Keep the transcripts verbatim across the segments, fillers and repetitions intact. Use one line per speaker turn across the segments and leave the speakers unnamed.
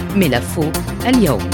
ملف اليوم.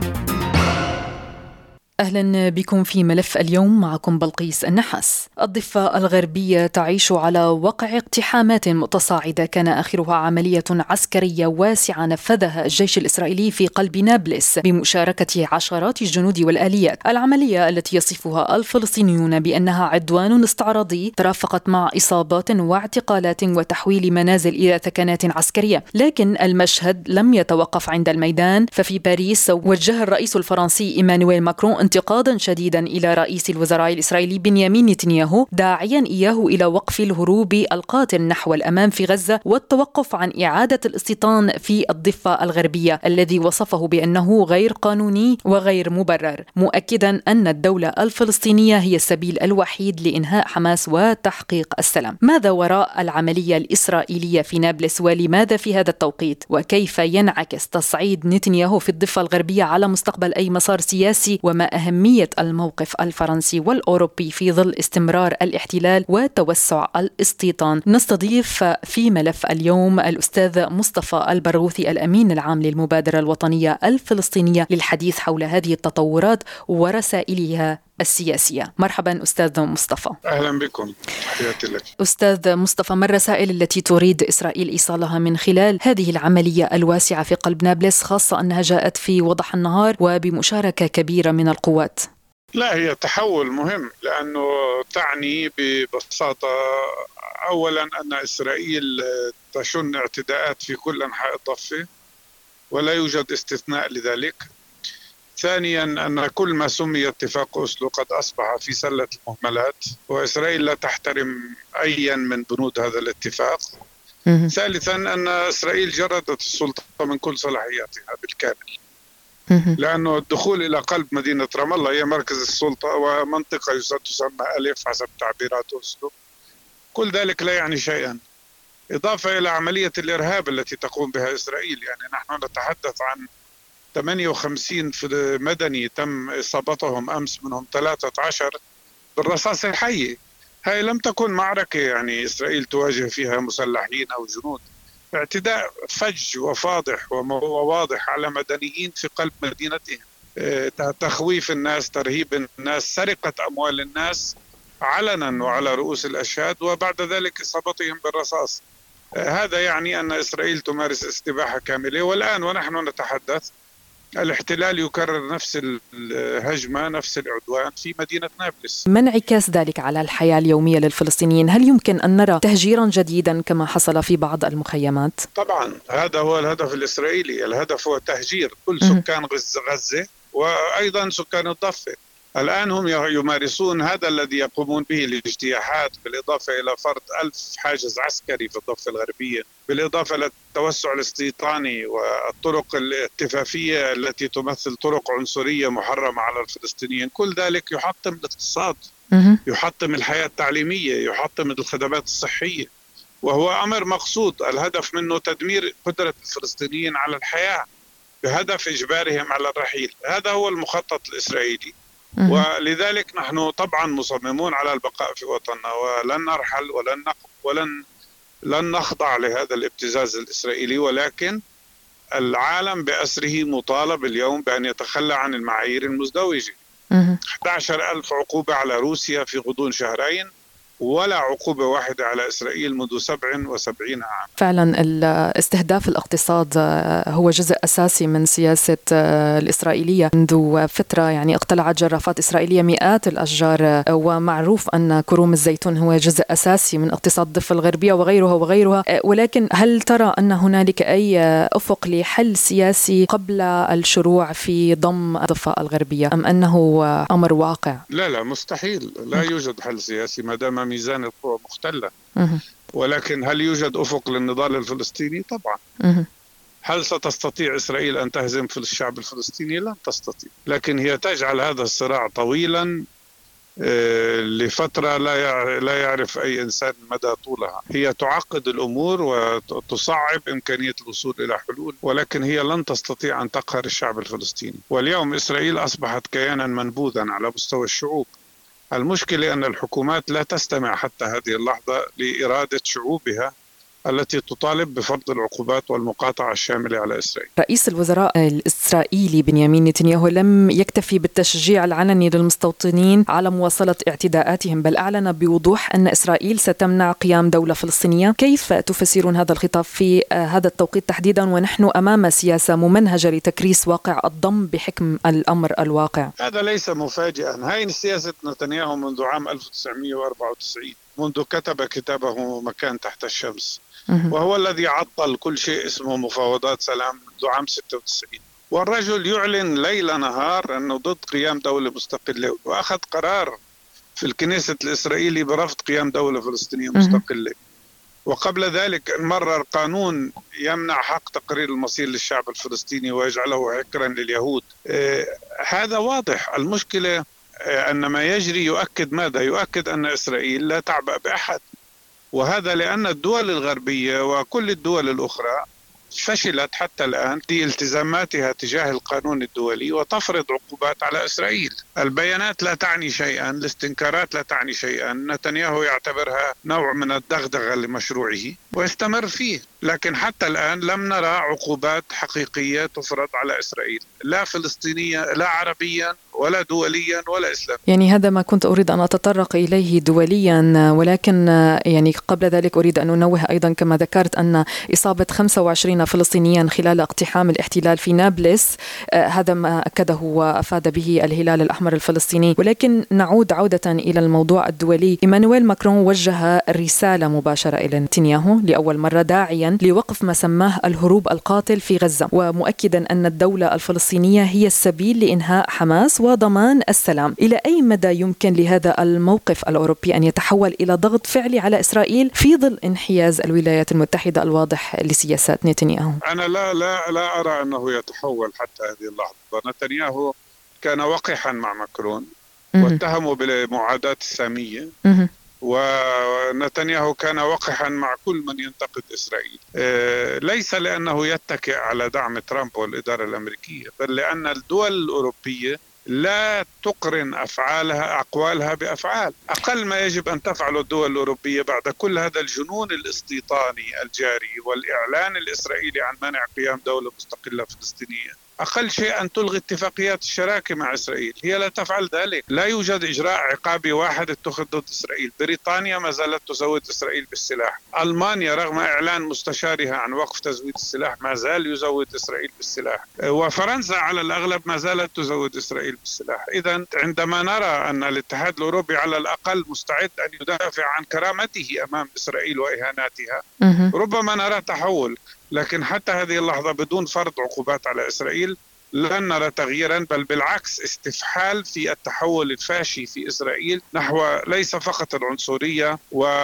أهلا بكم في ملف اليوم، معكم بلقيس النحاس. الضفة الغربية تعيش على وقع اقتحامات متصاعدة كان آخرها عملية عسكرية واسعة نفذها الجيش الإسرائيلي في قلب نابلس بمشاركة عشرات الجنود والآليات. العملية التي يصفها الفلسطينيون بأنها عدوان استعراضي ترافقت مع إصابات واعتقالات وتحويل منازل إلى ثكنات عسكرية، لكن المشهد لم يتوقف عند الميدان. ففي باريس وجه الرئيس الفرنسي إيمانويل ماكرون انتقادا شديدا إلى رئيس الوزراء الإسرائيلي بنيامين نتنياهو، داعيا إياه إلى وقف الهروب القاتل نحو الأمام في غزة والتوقف عن إعادة الاستيطان في الضفة الغربية الذي وصفه بأنه غير قانوني وغير مبرر، مؤكدا أن الدولة الفلسطينية هي السبيل الوحيد لإنهاء حماس وتحقيق السلام. ماذا وراء العملية الإسرائيلية في نابلس، ولماذا في هذا التوقيت؟ وكيف ينعكس تصعيد نتنياهو في الضفة الغربية على مستقبل أي مسار سياسي؟ وما أهمية الموقف الفرنسي والأوروبي في ظل استمرار الاحتلال وتوسع الاستيطان؟ نستضيف في ملف اليوم الأستاذ مصطفى البرغوثي، الأمين العام للمبادرة الوطنية الفلسطينية، للحديث حول هذه التطورات ورسائلها السياسية. مرحبا أستاذ مصطفى.
أهلا بكم، تحياتي لك.
أستاذ مصطفى، ما الرسائل التي تريد إسرائيل إيصالها من خلال هذه العملية الواسعة في قلب نابلس، خاصة أنها جاءت في وضح النهار وبمشاركة كبيرة من القوات؟
لا، هي تحول مهم لأنه تعني ببساطة أولا أن إسرائيل تشن اعتداءات في كل أنحاء الضفة ولا يوجد استثناء لذلك. ثانيا أن كل ما سمي اتفاق أوسلو قد أصبح في سلة المهملات، وإسرائيل لا تحترم أيا من بنود هذا الاتفاق. م- ثالثا أن إسرائيل جردت السلطة من كل صلاحياتها بالكامل، م- لأنه الدخول إلى قلب مدينة رام الله هي مركز السلطة ومنطقة تسمى ألف حسب تعبيرات أوسلو. كل ذلك لا يعني شيئا، إضافة إلى عملية الإرهاب التي تقوم بها إسرائيل. يعني نحن نتحدث عن ثمانية وخمسين مدني تم إصابتهم أمس، منهم ثلاثة عشر بالرصاص الحي. هاي لم تكن معركة يعني إسرائيل تواجه فيها مسلحين أو جنود، اعتداء فج وفاضح وواضح على مدنيين في قلب مدينتهم، تخويف الناس، ترهيب الناس، سرقة أموال الناس علنا وعلى رؤوس الأشهاد، وبعد ذلك إصابتهم بالرصاص. هذا يعني أن إسرائيل تمارس استباحة كاملة. والآن ونحن نتحدث الاحتلال يكرر نفس الهجمة، نفس العدوان في مدينة نابلس.
ما انعكاس ذلك على الحياة اليومية للفلسطينيين؟ هل يمكن أن نرى تهجيرا جديدا كما حصل في بعض المخيمات؟
طبعا هذا هو الهدف الإسرائيلي، الهدف هو تهجير كل سكان غزة وأيضا سكان الضفة. الآن هم يمارسون هذا الذي يقومون به، الاجتياحات، بالإضافة إلى فرض ألف حاجز عسكري في الضفة الغربية، بالإضافة إلى التوسع الاستيطاني والطرق الاتفافية التي تمثل طرق عنصرية محرمة على الفلسطينيين. كل ذلك يحطم الاقتصاد، يحطم الحياة التعليمية، يحطم الخدمات الصحية، وهو أمر مقصود الهدف منه تدمير قدرة الفلسطينيين على الحياة بهدف إجبارهم على الرحيل. هذا هو المخطط الإسرائيلي، ولذلك نحن طبعا مصممون على البقاء في وطننا ولن نرحل ولن ولن لن نخضع لهذا الابتزاز الإسرائيلي. ولكن العالم بأسره مطالب اليوم بأن يتخلى عن المعايير المزدوجة. أحد عشر ألف عقوبة على روسيا في غضون شهرين، ولا عقوبة واحدة على إسرائيل منذ سبع وسبعين عام.
فعلا استهداف الاقتصاد هو جزء أساسي من سياسة الإسرائيلية منذ فترة. يعني اقتلعت جرافات إسرائيلية مئات الأشجار، ومعروف أن كروم الزيتون هو جزء أساسي من اقتصاد الضفة الغربية وغيرها وغيرها. ولكن هل ترى أن هنالك أي أفق لحل سياسي قبل الشروع في ضم الضفة الغربية، أم أنه أمر واقع؟
لا لا، مستحيل، لا يوجد حل سياسي ما دام ميزان القوى مختلة. ولكن هل يوجد أفق للنضال الفلسطيني؟ طبعا. هل ستستطيع إسرائيل أن تهزم في الشعب الفلسطيني؟ لن تستطيع، لكن هي تجعل هذا الصراع طويلا لفترة لا يعرف أي إنسان مدى طولها. هي تعقد الأمور وتصعب إمكانية الوصول إلى حلول، ولكن هي لن تستطيع أن تقهر الشعب الفلسطيني. واليوم إسرائيل أصبحت كيانا منبوذا على مستوى الشعوب. المشكلة أن الحكومات لا تستمع حتى هذه اللحظة لإرادة شعوبها التي تطالب بفرض العقوبات والمقاطعة الشاملة على إسرائيل.
رئيس الوزراء الإسرائيلي بنيامين نتنياهو لم يكتفي بالتشجيع العلني للمستوطنين على مواصلة اعتداءاتهم، بل أعلن بوضوح أن إسرائيل ستمنع قيام دولة فلسطينية. كيف تفسرون هذا الخطاب في هذا التوقيت تحديدا ونحن أمام سياسة ممنهجة لتكريس واقع الضم بحكم الأمر الواقع؟
هذا ليس مفاجئا، هاي سياسة نتنياهو منذ عام ألف وتسعمئة وأربعة وتسعين، منذ كتب كتابه مكان تحت الشمس، وهو الذي عطل كل شيء اسمه مفاوضات سلام منذ عام ستة وتسعين. والرجل يعلن ليل نهار أنه ضد قيام دولة مستقلة، وأخذ قرار في الكنيسة الإسرائيلي برفض قيام دولة فلسطينية مستقلة. وقبل ذلك مرر قانون يمنع حق تقرير المصير للشعب الفلسطيني ويجعله عكرا لليهود. آه هذا واضح. المشكلة آه أن ما يجري يؤكد ماذا؟ يؤكد أن إسرائيل لا تعبأ بأحد، وهذا لأن الدول الغربية وكل الدول الأخرى فشلت حتى الآن في التزاماتها تجاه القانون الدولي وتفرض عقوبات على إسرائيل. البيانات لا تعني شيئا، الاستنكارات لا تعني شيئا، نتنياهو يعتبرها نوع من الدغدغة لمشروعه ويستمر فيه، لكن حتى الآن لم نرى عقوبات حقيقية تفرض على إسرائيل، لا فلسطينية لا عربيا ولا دوليا ولا إسلاميا.
يعني هذا ما كنت أريد أن أتطرق إليه دوليا، ولكن يعني قبل ذلك أريد أن أنوه أيضا كما ذكرت أن إصابة خمسة وعشرين فلسطينيا خلال اقتحام الاحتلال في نابلس هذا ما أكده وأفاد به الهلال الأحمر الفلسطيني. ولكن نعود عودة إلى الموضوع الدولي. إيمانويل ماكرون وجه رسالة مباشرة إلى نتنياهو لأول مرة داعيا لوقف ما سماه الهروب القاتل في غزة، ومؤكدا أن الدولة الفلسطينية هي السبيل لإنهاء حماس وضمان السلام. إلى أي مدى يمكن لهذا الموقف الأوروبي أن يتحول إلى ضغط فعلي على إسرائيل في ظل انحياز الولايات المتحدة الواضح لسياسات نتنياهو؟
أنا لا لا لا أرى أنه يتحول حتى هذه اللحظة. نتنياهو كان وقحا مع ماكرون واتهموا بالمعاداة السامية، ونتنياهو كان وقحا مع كل من ينتقد إسرائيل، ليس لأنه يتكئ على دعم ترامب والإدارة الأمريكية، بل لأن الدول الأوروبية لا تقرن أفعالها أقوالها بأفعال. أقل ما يجب أن تفعل الدول الأوروبية بعد كل هذا الجنون الاستيطاني الجاري والإعلان الإسرائيلي عن منع قيام دولة مستقلة فلسطينية، أقل شيء أن تلغي اتفاقيات الشراكة مع إسرائيل. هي لا تفعل ذلك. لا يوجد إجراء عقابي واحد اتخذ ضد إسرائيل. بريطانيا ما زالت تزود إسرائيل بالسلاح. ألمانيا رغم إعلان مستشارها عن وقف تزويد السلاح ما زال يزود إسرائيل بالسلاح. وفرنسا على الأغلب ما زالت تزود إسرائيل بالسلاح. إذن عندما نرى أن الاتحاد الأوروبي على الأقل مستعد أن يدافع عن كرامته أمام إسرائيل وإهاناتها، ربما نرى تحول. لكن حتى هذه اللحظة بدون فرض عقوبات على إسرائيل لن نرى تغييرا، بل بالعكس استفحال في التحول الفاشي في إسرائيل نحو ليس فقط العنصرية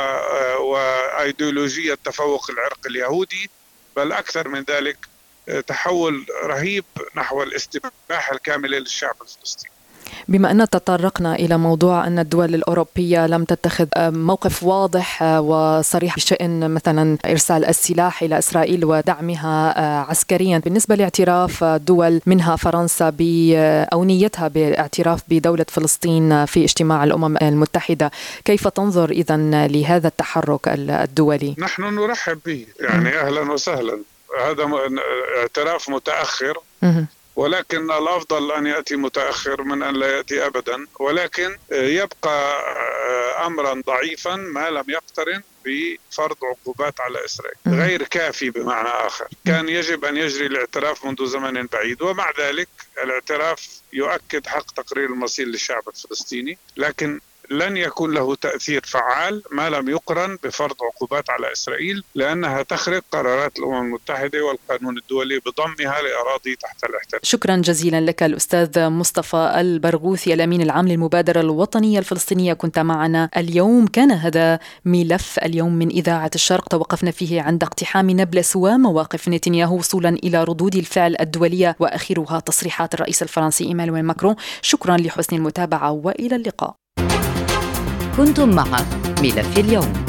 وأيديولوجية التفوق العرقي اليهودي، بل أكثر من ذلك تحول رهيب نحو الاستباحة الكاملة للشعب الفلسطيني.
بما أن تطرقنا إلى موضوع أن الدول الأوروبية لم تتخذ موقف واضح وصريح بشأن مثلا إرسال السلاح إلى إسرائيل ودعمها عسكريا، بالنسبة لاعتراف دول منها فرنسا بأونيتها باعتراف بدولة فلسطين في اجتماع الأمم المتحدة، كيف تنظر إذن لهذا التحرك الدولي؟
نحن نرحب به، يعني أهلا وسهلا. هذا اعتراف متأخر، ولكن الأفضل أن يأتي متأخر من أن لا يأتي أبدا، ولكن يبقى أمرا ضعيفا ما لم يقترن بفرض عقوبات على إسرائيل. غير كافي بمعنى آخر. كان يجب أن يجري الاعتراف منذ زمن بعيد، ومع ذلك الاعتراف يؤكد حق تقرير المصير للشعب الفلسطيني، لكن لن يكون له تأثير فعال ما لم يقرن بفرض عقوبات على إسرائيل، لأنها تخرق قرارات الأمم المتحدة والقانون الدولي بضمها لأراضي تحت الاحتلال.
شكرا جزيلا لك الأستاذ مصطفى البرغوثي الأمين العام للمبادرة الوطنية الفلسطينية، كنت معنا اليوم. كان هذا ملف اليوم من إذاعة الشرق، توقفنا فيه عند اقتحام نابلس ومواقف نتنياهو وصولا إلى ردود الفعل الدولية وآخرها تصريحات الرئيس الفرنسي إيمانويل ماكرون. شكرا لحسن المتابعة وإلى اللقاء.
كنتم مع ملف اليوم.